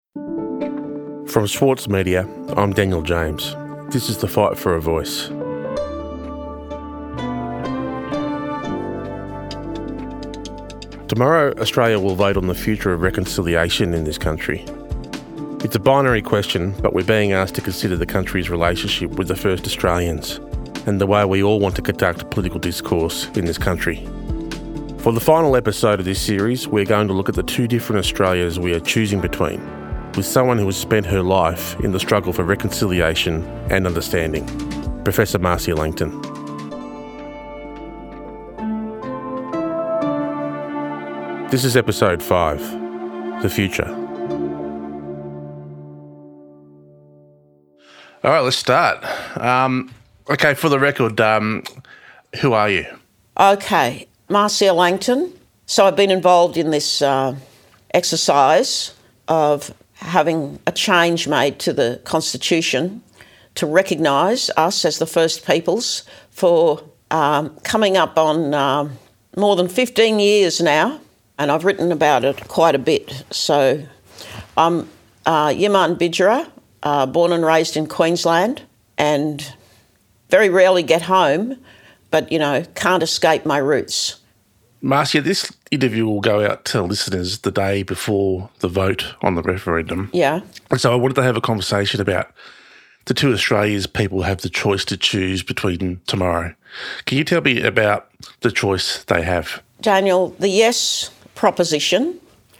From Schwartz Media, I'm Daniel James. This is The Fight for a Voice. Tomorrow, Australia will vote on the future of reconciliation in this country. It's a binary question, but we're being asked to consider the country's relationship with the First Australians and the way we all want to conduct political discourse in this country. For the final episode of this series, we're going to look at the two different Australias we are choosing between, with someone who has spent her life in the struggle for reconciliation and understanding, Professor Marcia Langton. This is episode 5, The Future. All right, let's start. Okay, for the record, who are you? Okay, Marcia Langton. So I've been involved in this exercise of having a change made to the Constitution to recognise us as the First Peoples for coming up on more than 15 years now, and I've written about it quite a bit. So I'm Yiman Bidjara, born and raised in Queensland, and very rarely get home, but, can't escape my roots. Marcia, this interview will go out to listeners the day before the vote on the referendum. Yeah. And so I wanted to have a conversation about the two Australias people have the choice to choose between tomorrow. Can you tell me about the choice they have? Daniel, the yes proposition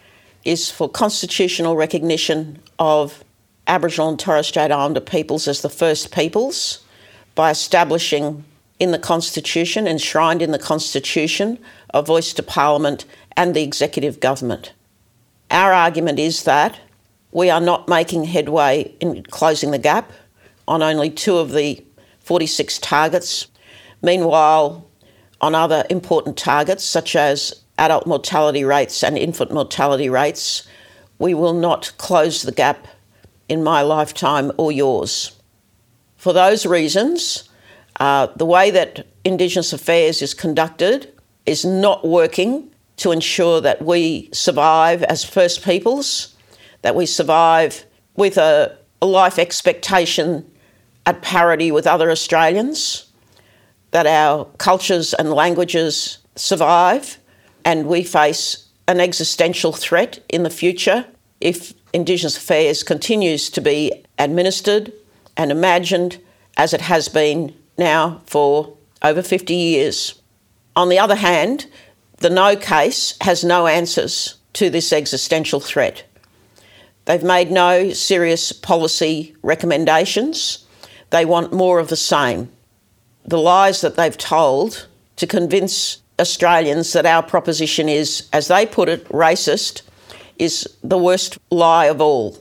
is for constitutional recognition of Aboriginal and Torres Strait Islander peoples as the First Peoples by establishing in the Constitution, enshrined in the Constitution, a voice to Parliament and the executive government. Our argument is that we are not making headway in closing the gap on only 2 of the 46 targets. Meanwhile, on other important targets, such as adult mortality rates and infant mortality rates, we will not close the gap in my lifetime or yours. For those reasons, the way that Indigenous affairs is conducted is not working to ensure that we survive as First Peoples, that we survive with a life expectation at parity with other Australians, that our cultures and languages survive, and we face an existential threat in the future if Indigenous affairs continues to be administered and imagined as it has been now for over 50 years. On the other hand, the no case has no answers to this existential threat. They've made no serious policy recommendations. They want more of the same. The lies that they've told to convince Australians that our proposition is, as they put it, racist, is the worst lie of all.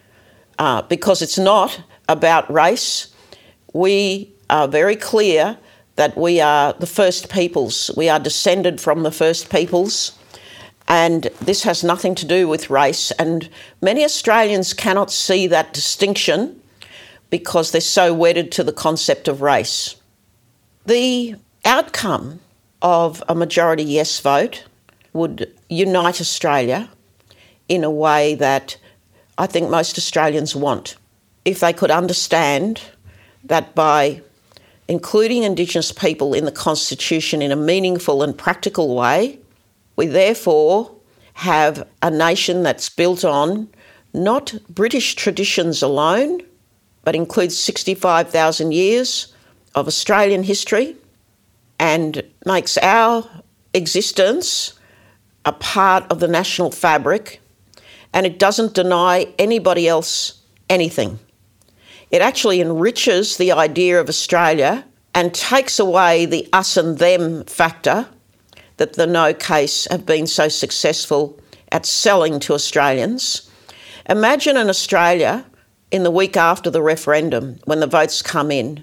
Because it's not about race. We are very clear that we are the First Peoples. We are descended from the First Peoples, and this has nothing to do with race. And many Australians cannot see that distinction because they're so wedded to the concept of race. The outcome of a majority yes vote would unite Australia in a way that I think most Australians want. If they could understand that by including Indigenous people in the Constitution in a meaningful and practical way, we therefore have a nation that's built on not British traditions alone, but includes 65,000 years of Australian history and makes our existence a part of the national fabric, and it doesn't deny anybody else anything. It actually enriches the idea of Australia and takes away the us and them factor that the no case have been so successful at selling to Australians. Imagine an Australia in the week after the referendum when the votes come in.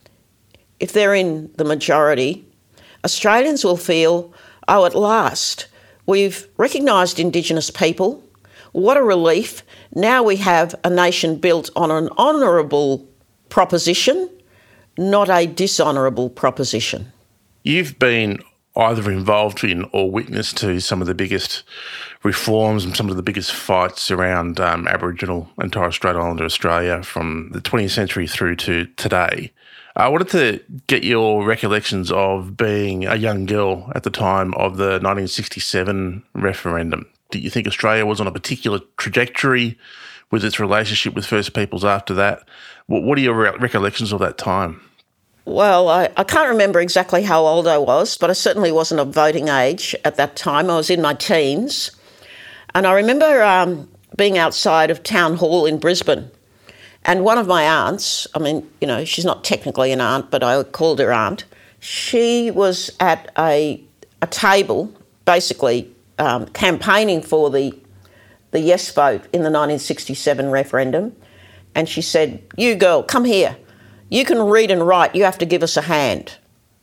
If they're in the majority, Australians will feel, oh, at last, we've recognised Indigenous people. What a relief. Now we have a nation built on an honourable proposition, not a dishonourable proposition. You've been either involved in or witness to some of the biggest reforms and some of the biggest fights around Aboriginal and Torres Strait Islander Australia from the 20th century through to today. I wanted to get your recollections of being a young girl at the time of the 1967 referendum. Do you think Australia was on a particular trajectory with its relationship with First Peoples after that? What are your recollections of that time? Well, I can't remember exactly how old I was, but I certainly wasn't of voting age at that time. I was in my teens. And I remember being outside of Town Hall in Brisbane. And one of my aunts, I mean, you know, she's not technically an aunt, but I called her aunt. She was at a table, basically campaigning for the yes vote in the 1967 referendum. And she said, "You girl, come here. You can read and write. You have to give us a hand."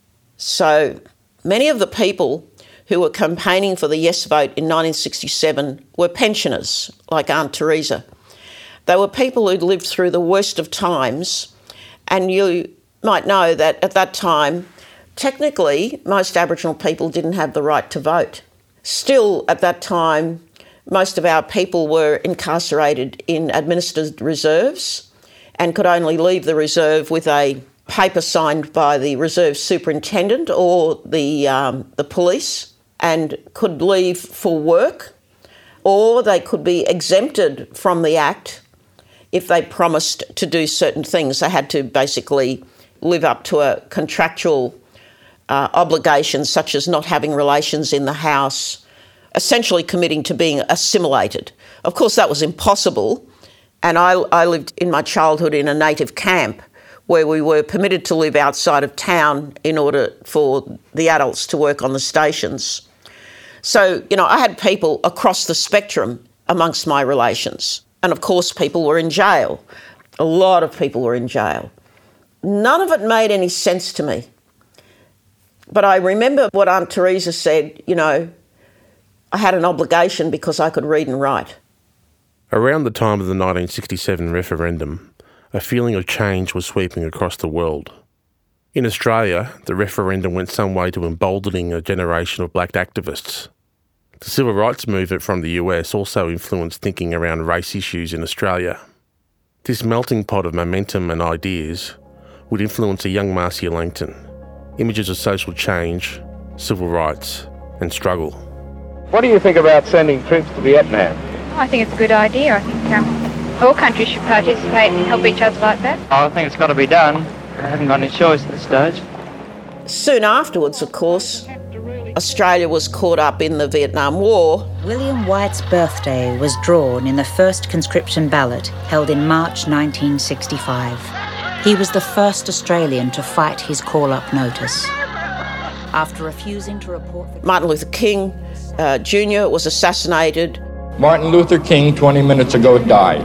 So many of the people who were campaigning for the yes vote in 1967 were pensioners, like Aunt Teresa. They were people who'd lived through the worst of times, and you might know that at that time, technically, most Aboriginal people didn't have the right to vote. Still, at that time, most of our people were incarcerated in administered reserves and could only leave the reserve with a paper signed by the reserve superintendent or the police, and could leave for work, or they could be exempted from the Act if they promised to do certain things. They had to basically live up to a contractual obligation, such as not having relations in the house, essentially committing to being assimilated. Of course, that was impossible, and I lived in my childhood in a native camp where we were permitted to live outside of town in order for the adults to work on the stations. So, you know, I had people across the spectrum amongst my relations. And of course, people were in jail. A lot of people were in jail. None of it made any sense to me. But I remember what Aunt Teresa said, you know, I had an obligation because I could read and write. Around the time of the 1967 referendum, a feeling of change was sweeping across the world. In Australia, the referendum went some way to emboldening a generation of black activists. The civil rights movement from the US also influenced thinking around race issues in Australia. This melting pot of momentum and ideas would influence a young Marcia Langton. Images of social change, civil rights and struggle. What do you think about sending troops to Vietnam? I think it's a good idea. I think all countries should participate and help each other like that. I think it's got to be done. I haven't got any choice at this stage. Soon afterwards, of course, Australia was caught up in the Vietnam War. William White's birthday was drawn in the first conscription ballot held in March 1965. He was the first Australian to fight his call-up notice. After refusing to report... Martin Luther King Jr. was assassinated. Martin Luther King, 20 minutes ago, died.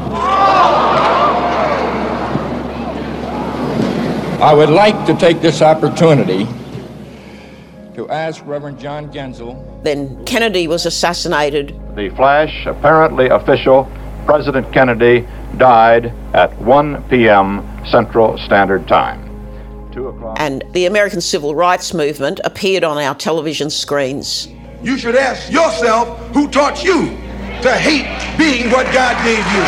I would like to take this opportunity to ask Reverend John Genzel. Then Kennedy was assassinated. The flash, apparently official, President Kennedy died at 1 p.m. Central Standard Time. 2 o'clock. And the American Civil Rights Movement appeared on our television screens. You should ask yourself who taught you to hate being what God gave you.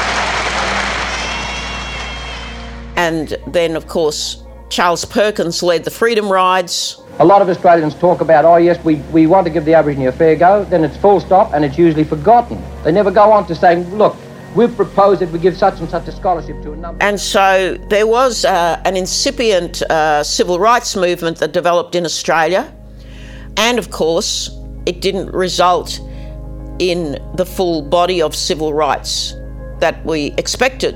And then, of course, Charles Perkins led the Freedom Rides. A lot of Australians talk about, oh yes, we want to give the Aborigine a fair go, then it's full stop and it's usually forgotten. They never go on to say, look, we've proposed that we give such and such a scholarship to a number. And so there was an incipient civil rights movement that developed in Australia. And of course, it didn't result in the full body of civil rights that we expected.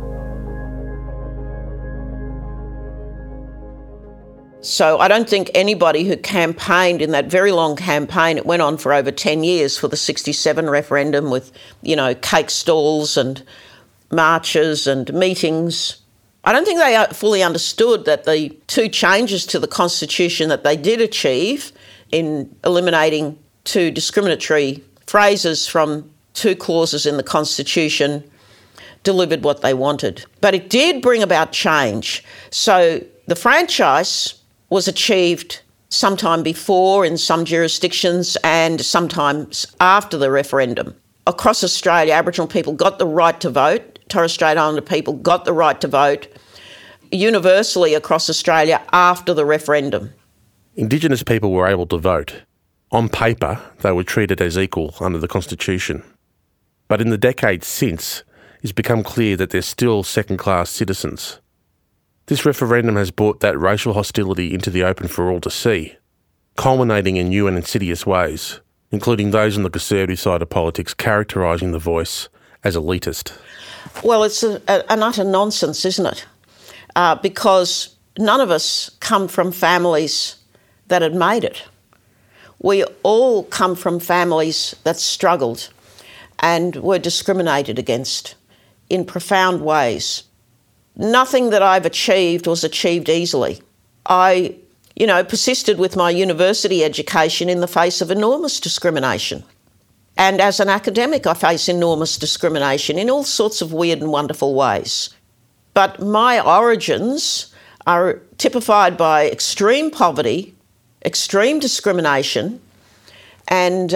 So I don't think anybody who campaigned in that very long campaign, it went on for over 10 years for the 67 referendum with, you know, cake stalls and marches and meetings. I don't think they fully understood that the two changes to the Constitution that they did achieve in eliminating two discriminatory phrases from two clauses in the Constitution delivered what they wanted. But it did bring about change. So the franchise was achieved sometime before in some jurisdictions and sometimes after the referendum. Across Australia, Aboriginal people got the right to vote. Torres Strait Islander people got the right to vote universally across Australia after the referendum. Indigenous people were able to vote. On paper, they were treated as equal under the Constitution. But in the decades since, it's become clear that they're still second-class citizens. This referendum has brought that racial hostility into the open for all to see, culminating in new and insidious ways, including those on the conservative side of politics characterising the voice as elitist. Well, it's an utter nonsense, isn't it? Because none of us come from families that had made it. We all come from families that struggled and were discriminated against in profound ways. Nothing that I've achieved was achieved easily. I, persisted with my university education in the face of enormous discrimination. And as an academic, I face enormous discrimination in all sorts of weird and wonderful ways. But my origins are typified by extreme poverty, extreme discrimination, and,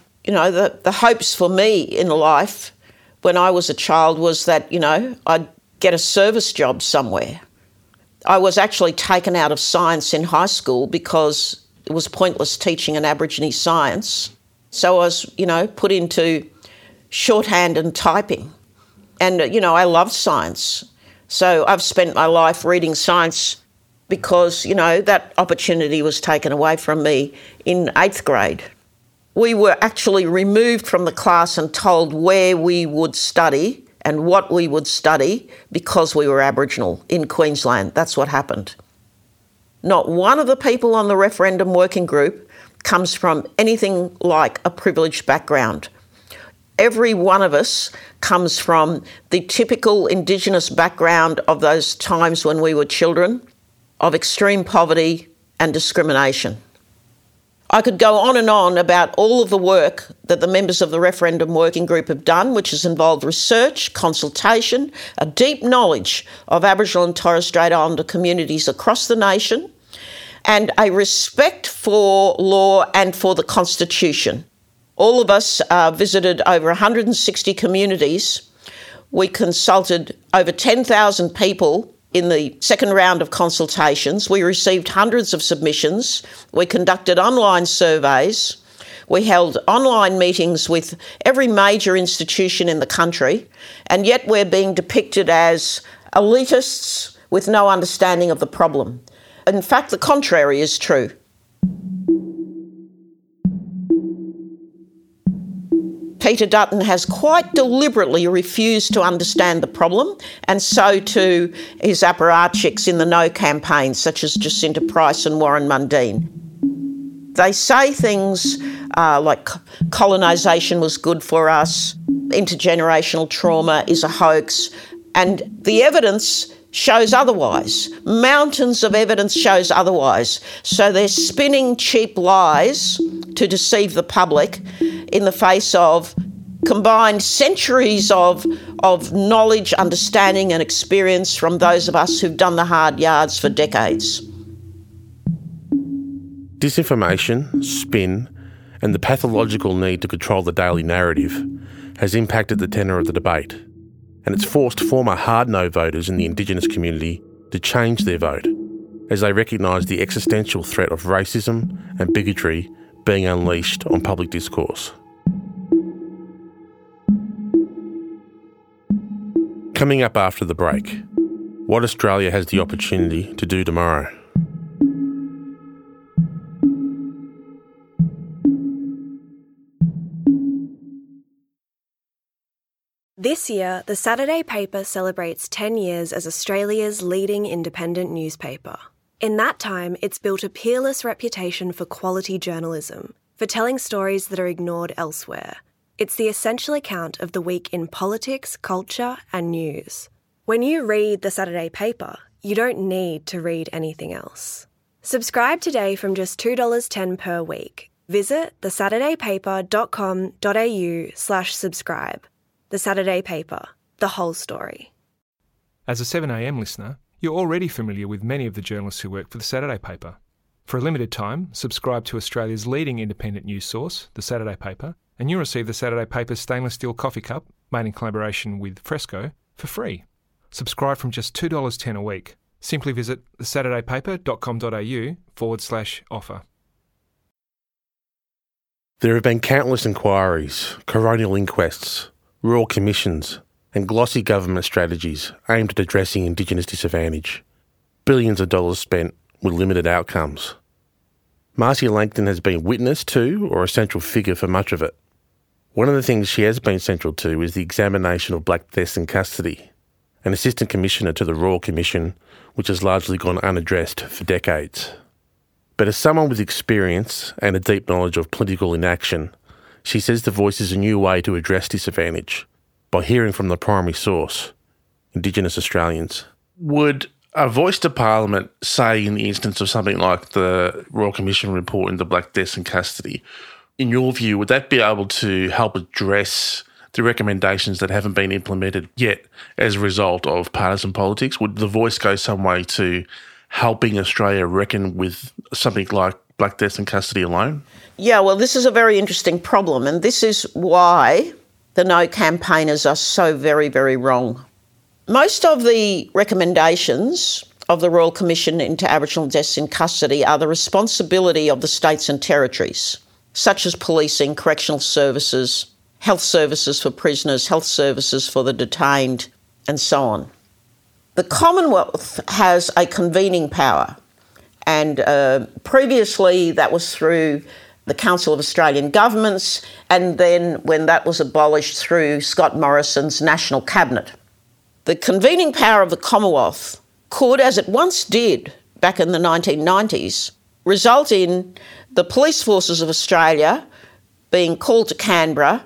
the hopes for me in life when I was a child was that, I'd get a service job somewhere. I was actually taken out of science in high school because it was pointless teaching an Aborigine science. So I was, put into shorthand and typing. And, I loved science. So I've spent my life reading science because, that opportunity was taken away from me in 8th grade. We were actually removed from the class and told where we would study and what we would study because we were Aboriginal in Queensland. That's what happened. Not one of the people on the referendum working group comes from anything like a privileged background. Every one of us comes from the typical Indigenous background of those times when we were children, of extreme poverty and discrimination. I could go on and on about all of the work that the members of the referendum working group have done, which has involved research, consultation, a deep knowledge of Aboriginal and Torres Strait Islander communities across the nation, and a respect for law and for the Constitution. All of us visited over 160 communities. We consulted over 10,000 people in the second round of consultations. We received hundreds of submissions. We conducted online surveys. We held online meetings with every major institution in the country, and yet we're being depicted as elitists with no understanding of the problem. In fact, the contrary is true. Peter Dutton has quite deliberately refused to understand the problem, and so too his apparatchiks in the No campaign, such as Jacinta Price and Warren Mundine. They say things like colonisation was good for us, intergenerational trauma is a hoax, and the evidence shows otherwise. Mountains of evidence shows otherwise. So they're spinning cheap lies to deceive the public in the face of combined centuries of knowledge, understanding and experience from those of us who've done the hard yards for decades. Disinformation, spin, and the pathological need to control the daily narrative has impacted the tenor of the debate, and it's forced former hard no voters in the Indigenous community to change their vote as they recognise the existential threat of racism and bigotry being unleashed on public discourse. Coming up after the break, what Australia has the opportunity to do tomorrow. This year, the Saturday paper celebrates 10 years as Australia's leading independent newspaper. In that time, it's built a peerless reputation for quality journalism, for telling stories that are ignored elsewhere. It's the essential account of the week in politics, culture, and news. When you read the Saturday paper, you don't need to read anything else. Subscribe today from just $2.10 per week. Visit thesaturdaypaper.com.au/subscribe. The Saturday Paper, the whole story. As a 7am listener, you're already familiar with many of the journalists who work for the Saturday Paper. For a limited time, subscribe to Australia's leading independent news source, The Saturday Paper, and you'll receive The Saturday Paper's stainless steel coffee cup, made in collaboration with Fresco, for free. Subscribe from just $2.10 a week. Simply visit thesaturdaypaper.com.au/offer. There have been countless inquiries, coronial inquests, royal commissions, and glossy government strategies aimed at addressing Indigenous disadvantage. Billions of dollars spent with limited outcomes. Marcia Langton has been witness to or a central figure for much of it. One of the things she has been central to is the examination of black deaths in custody, an assistant commissioner to the Royal Commission, which has largely gone unaddressed for decades. But as someone with experience and a deep knowledge of political inaction, she says The Voice is a new way to address disadvantage by hearing from the primary source, Indigenous Australians. Would a voice to Parliament, say in the instance of something like the Royal Commission report into black deaths in custody, in your view, would that be able to help address the recommendations that haven't been implemented yet as a result of partisan politics? Would The Voice go some way to helping Australia reckon with something like black deaths in custody alone? Yeah, well, this is a very interesting problem, and this is why the No campaigners are so very, very wrong. Most of the recommendations of the Royal Commission into Aboriginal deaths in custody are the responsibility of the states and territories, such as policing, correctional services, health services for prisoners, health services for the detained, and so on. The Commonwealth has a convening power, and previously that was through the Council of Australian Governments, and then when that was abolished through Scott Morrison's National Cabinet. The convening power of the Commonwealth could, as it once did back in the 1990s, result in the police forces of Australia being called to Canberra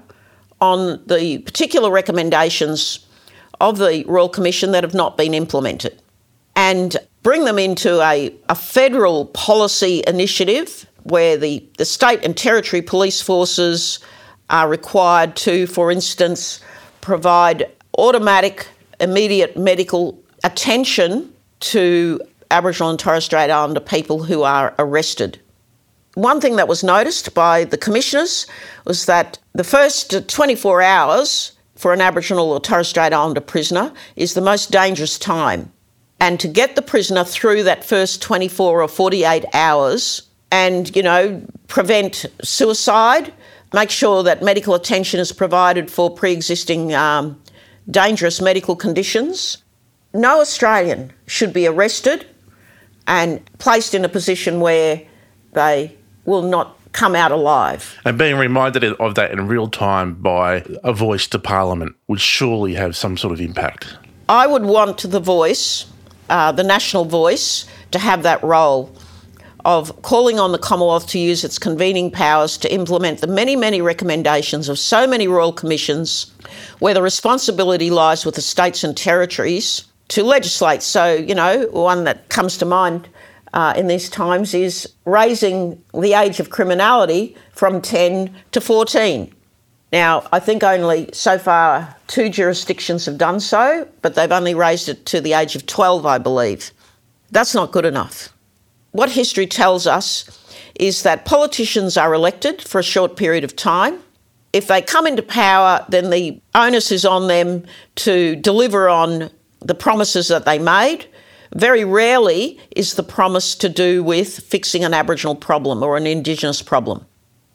on the particular recommendations of the Royal Commission that have not been implemented, and bring them into a federal policy initiative where the state and territory police forces are required to, for instance, provide automatic, immediate medical attention to Aboriginal and Torres Strait Islander people who are arrested. One thing that was noticed by the commissioners was that the first 24 hours for an Aboriginal or Torres Strait Islander prisoner is the most dangerous time. And to get the prisoner through that first 24 or 48 hours and, prevent suicide, make sure that medical attention is provided for pre-existing dangerous medical conditions. No Australian should be arrested and placed in a position where they will not come out alive. And being reminded of that in real time by a voice to Parliament would surely have some sort of impact. I would want The Voice, the national voice, to have that role of calling on the Commonwealth to use its convening powers to implement the many, many recommendations of so many royal commissions where the responsibility lies with the states and territories to legislate. So, one that comes to mind in these times is raising the age of criminality from 10 to 14. Now, I think only so far 2 jurisdictions have done so, but they've only raised it to the age of 12, I believe. That's not good enough. What history tells us is that politicians are elected for a short period of time. If they come into power, then the onus is on them to deliver on the promises that they made. Very rarely is the promise to do with fixing an Aboriginal problem or an Indigenous problem.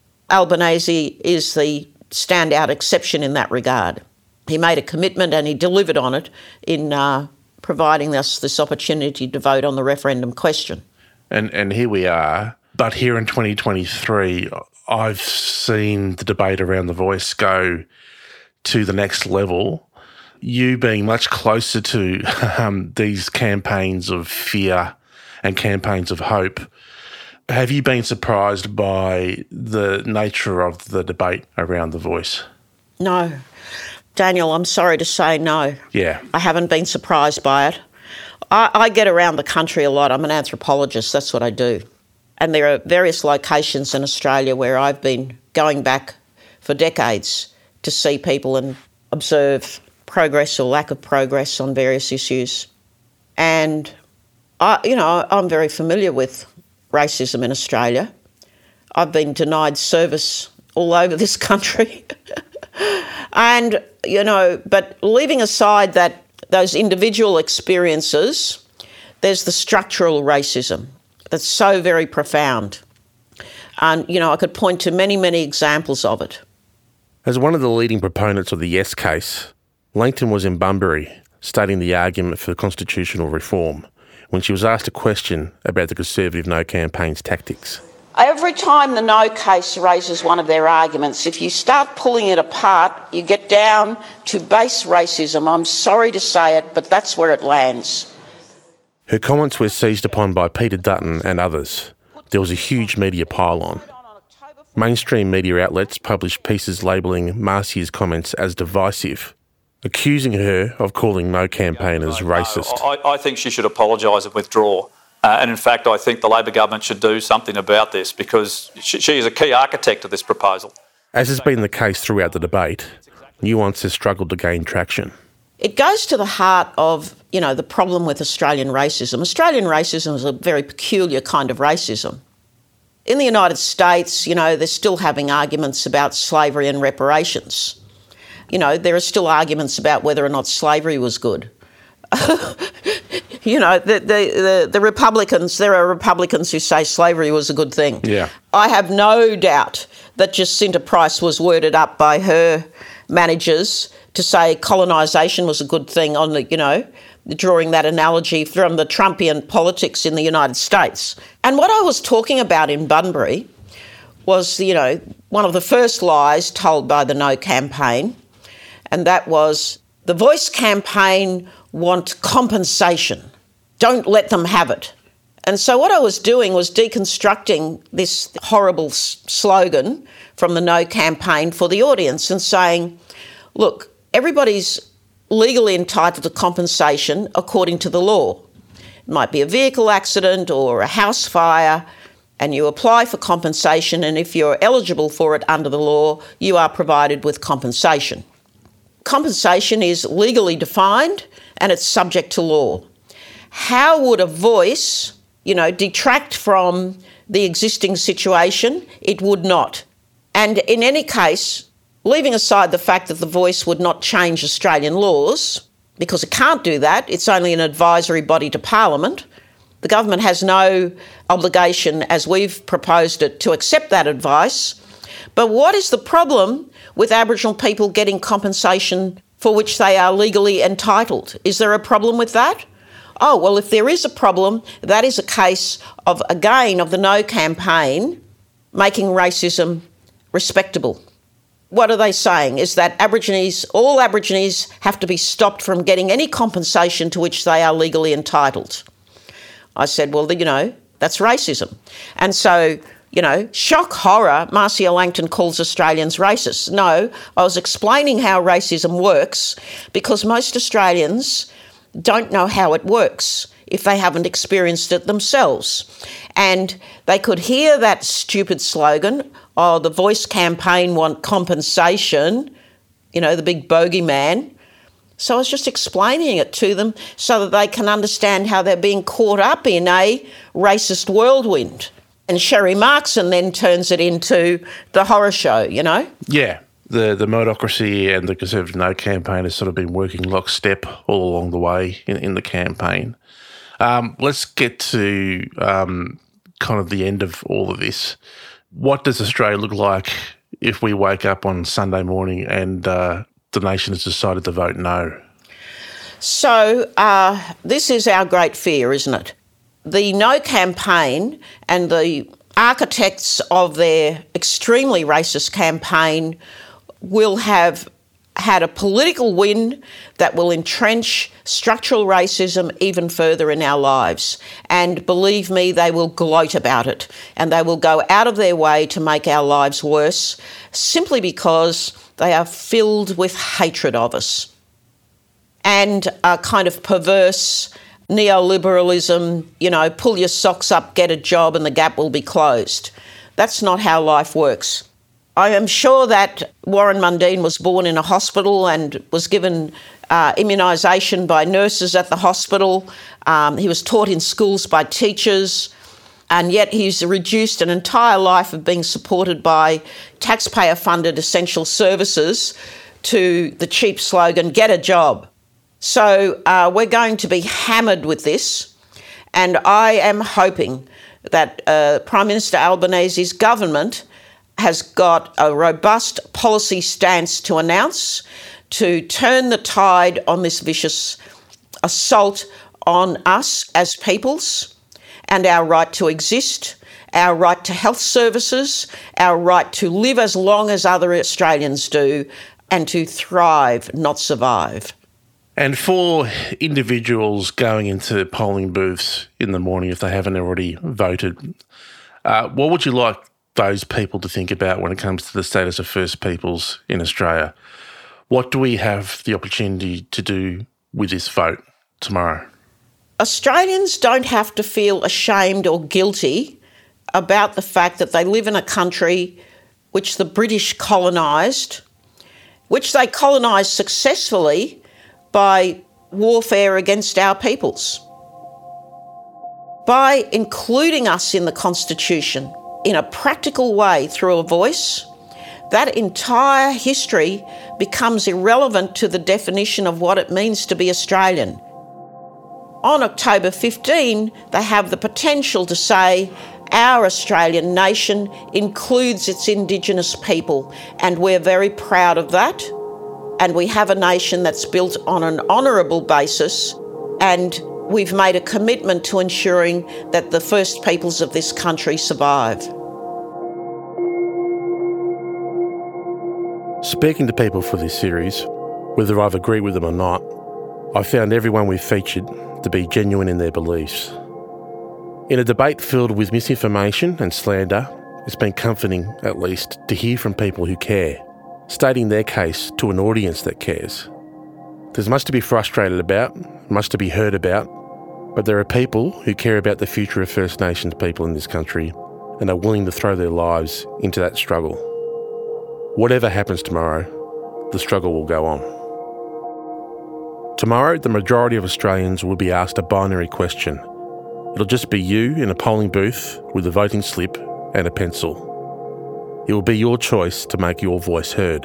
Albanese is the standout exception in that regard. He made a commitment and he delivered on it in providing us this opportunity to vote on the referendum question. And here we are. But here in 2023, I've seen the debate around The Voice go to the next level. You being much closer to these campaigns of fear and campaigns of hope, have you been surprised by the nature of the debate around The Voice? No. Daniel, I'm sorry to say no. Yeah. I haven't been surprised by it. I get around the country a lot. I'm an anthropologist. That's what I do. And there are various locations in Australia where I've been going back for decades to see people and observe progress or lack of progress on various issues. And, I'm very familiar with racism in Australia. I've been denied service all over this country. And, but leaving aside those individual experiences, there's the structural racism that's so very profound. And, I could point to many, many examples of it. As one of the leading proponents of the Yes case, Langton was in Bunbury stating the argument for constitutional reform when she was asked a question about the Conservative No campaign's tactics. Every time the No case raises one of their arguments, if you start pulling it apart, you get down to base racism. I'm sorry to say it, but that's where it lands. Her comments were seized upon by Peter Dutton and others. There was a huge media pile-on. Mainstream media outlets published pieces labelling Marcia's comments as divisive, accusing her of calling No campaigners racist. I think she should apologise and withdraw. And in fact, I think the Labor government should do something about this because she is a key architect of this proposal. As has been the case throughout the debate, nuance has struggled to gain traction. It goes to the heart of, the problem with Australian racism. Australian racism is a very peculiar kind of racism. In the United States, they're still having arguments about slavery and reparations. There are still arguments about whether or not slavery was good. The Republicans, there are Republicans who say slavery was a good thing. Yeah. I have no doubt that Jacinta Price was worded up by her managers to say colonisation was a good thing on drawing that analogy from the Trumpian politics in the United States. And what I was talking about in Bunbury was, one of the first lies told by the No campaign, and that was the Voice campaign want compensation. Don't let them have it. And so what I was doing was deconstructing this horrible slogan from the No campaign for the audience and saying, look, everybody's legally entitled to compensation according to the law. It might be a vehicle accident or a house fire, and you apply for compensation, and if you're eligible for it under the law, you are provided with compensation. Compensation is legally defined and it's subject to law. How would a voice, detract from the existing situation? It would not. And in any case, leaving aside the fact that the Voice would not change Australian laws, because it can't do that, it's only an advisory body to Parliament. The government has no obligation, as we've proposed it, to accept that advice. But what is the problem with Aboriginal people getting compensation for which they are legally entitled? Is there a problem with that? Oh, well, if there is a problem, that is a case of, again, of the No campaign making racism respectable. What are they saying? Is that all Aborigines have to be stopped from getting any compensation to which they are legally entitled? I said, well, that's racism. And so, shock, horror, Marcia Langton calls Australians racist. No, I was explaining how racism works because most Australians don't know how it works if they haven't experienced it themselves. And they could hear that stupid slogan, oh, the Voice campaign want compensation, the big bogeyman. So I was just explaining it to them so that they can understand how they're being caught up in a racist whirlwind. And Sherry Markson then turns it into the horror show, Yeah. The Murdochracy and the Conservative No campaign has sort of been working lockstep all along the way in the campaign. Let's get to kind of the end of all of this. What does Australia look like if we wake up on Sunday morning and the nation has decided to vote no? So this is our great fear, isn't it? The No campaign and the architects of their extremely racist campaign will have had a political win that will entrench structural racism even further in our lives. And believe me, they will gloat about it and they will go out of their way to make our lives worse simply because they are filled with hatred of us and a kind of perverse neoliberalism, pull your socks up, get a job and the gap will be closed. That's not how life works. I am sure that Warren Mundine was born in a hospital and was given immunisation by nurses at the hospital. He was taught in schools by teachers. And yet he's reduced an entire life of being supported by taxpayer-funded essential services to the cheap slogan, get a job. So we're going to be hammered with this, and I am hoping that Prime Minister Albanese's government has got a robust policy stance to announce to turn the tide on this vicious assault on us as peoples and our right to exist, our right to health services, our right to live as long as other Australians do, and to thrive, not survive. And for individuals going into polling booths in the morning, if they haven't already voted, what would you like those people to think about when it comes to the status of First Peoples in Australia? What do we have the opportunity to do with this vote tomorrow? Australians don't have to feel ashamed or guilty about the fact that they live in a country which the British colonised, which they colonised successfully by warfare against our peoples. By including us in the Constitution in a practical way through a voice, that entire history becomes irrelevant to the definition of what it means to be Australian. On October 15, they have the potential to say, our Australian nation includes its Indigenous people, and we're very proud of that. And we have a nation that's built on an honourable basis, and we've made a commitment to ensuring that the First Peoples of this country survive. Speaking to people for this series, whether I've agreed with them or not, I found everyone we've featured to be genuine in their beliefs. In a debate filled with misinformation and slander, it's been comforting, at least, to hear from people who care, stating their case to an audience that cares. There's much to be frustrated about, much to be heard about, but there are people who care about the future of First Nations people in this country and are willing to throw their lives into that struggle. Whatever happens tomorrow, the struggle will go on. Tomorrow, the majority of Australians will be asked a binary question. It'll just be you in a polling booth with a voting slip and a pencil. It will be your choice to make your voice heard.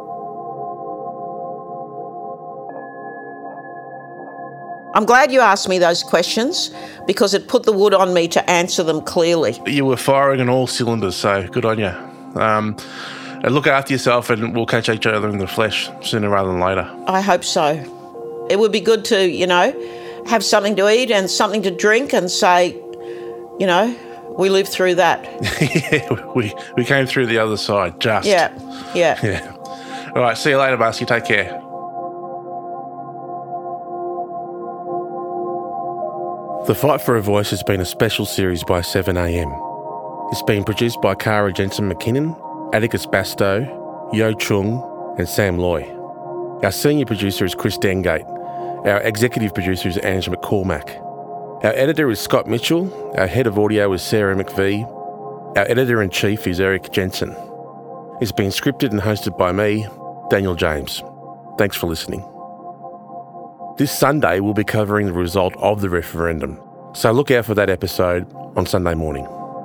I'm glad you asked me those questions because it put the wood on me to answer them clearly. You were firing on all cylinders, so good on you. And look after yourself, and we'll catch each other in the flesh sooner rather than later. I hope so. It would be good to, have something to eat and something to drink and say, we lived through that. Yeah, we came through the other side, just. Yeah. All right, see you later, Marcy. Take care. The Fight for a Voice has been a special series by 7am. It's been produced by Cara Jensen McKinnon, Atticus Bastow, Yo Chung and Sam Loy. Our senior producer is Chris Dengate. Our executive producer is Ange McCormack. Our editor is Scott Mitchell. Our head of audio is Sarah McVie. Our editor-in-chief is Eric Jensen. It's been scripted and hosted by me, Daniel James. Thanks for listening. This Sunday we'll be covering the result of the referendum, so look out for that episode on Sunday morning.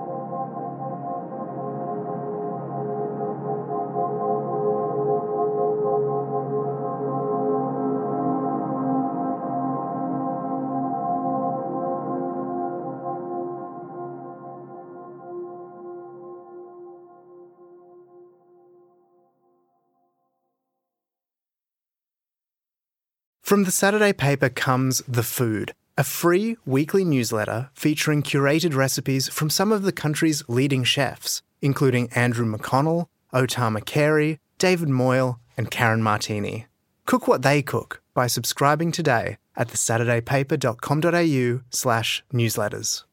From the Saturday paper comes The Food, a free weekly newsletter featuring curated recipes from some of the country's leading chefs, including Andrew McConnell, Otama Carey, David Moyle and Karen Martini. Cook what they cook by subscribing today at thesaturdaypaper.com.au/newsletters.